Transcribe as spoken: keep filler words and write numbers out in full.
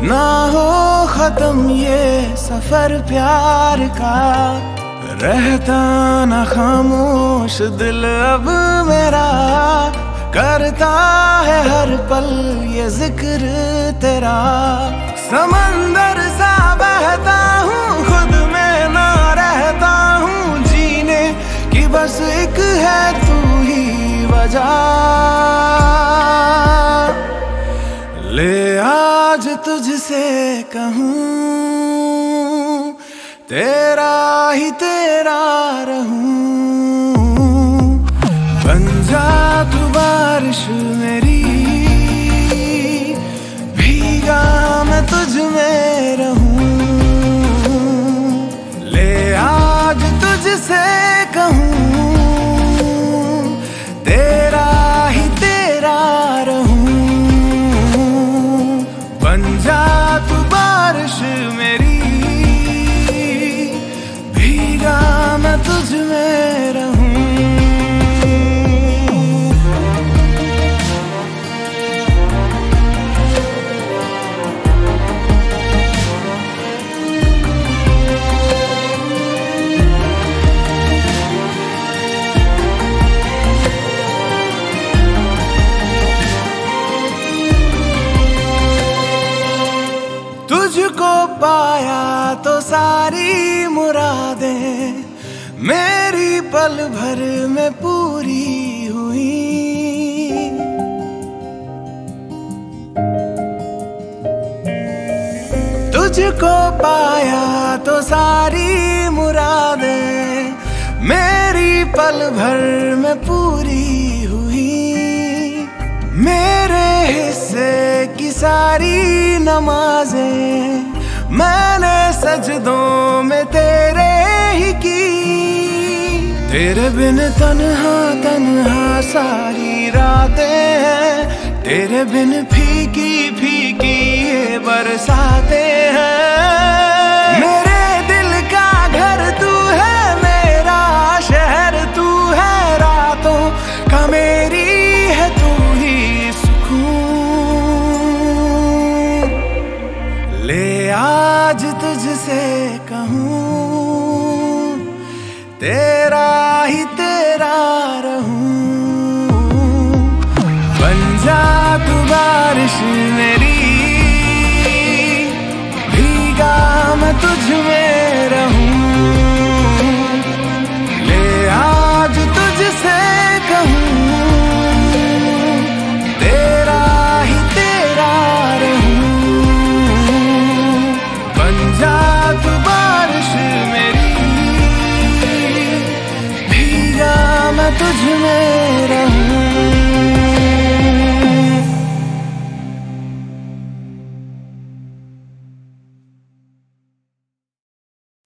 ना हो खत्म ये सफर प्यार का, रहता ना खामोश दिल अब मेरा, करता है हर पल ये जिक्र तेरा। समंदर सा बहता हूँ खुद में ना रहता हूँ, जीने की बस एक है तू ही वजह। ले आज तुझसे कहूँ तेरा ही तेरा रहूं, बन जा तू बारिश मेरी, भीगा मैं तुझ में रहूं। ले आज तुझसे कहूँ तेरा ही तेरा रहूं, बन जा तू बारिश मेरी, भीगा मैं तुझ में रहूं। तुझको पाया तो सारी मुरादें मेरी पल भर में पूरी हुई। तुझको पाया तो सारी मुरादें मेरी पल भर में पूरी हुई। मेरे हिस्से की सारी नमाजें मैंने सजदों में तेरे ही की। तेरे बिन तन्हा तन्हा सारी रातें हैं, तेरे बिन फीकी फीकी ये बरसातें हैं। मेरे दिल का घर तू है, मेरा शहर तू है, रातों का मेरी है तू ही सुकून। ले आज तुझसे कहूँ तेरा ही तेरा रहूं, बन जा तू बारिश मेरी, भीगा मैं तुझ में रहूं। ले आज तुझसे कहूँ तेरा ही तेरा रहूं, बन जा तू बारिश मेरी, भीगा मैं तुझ में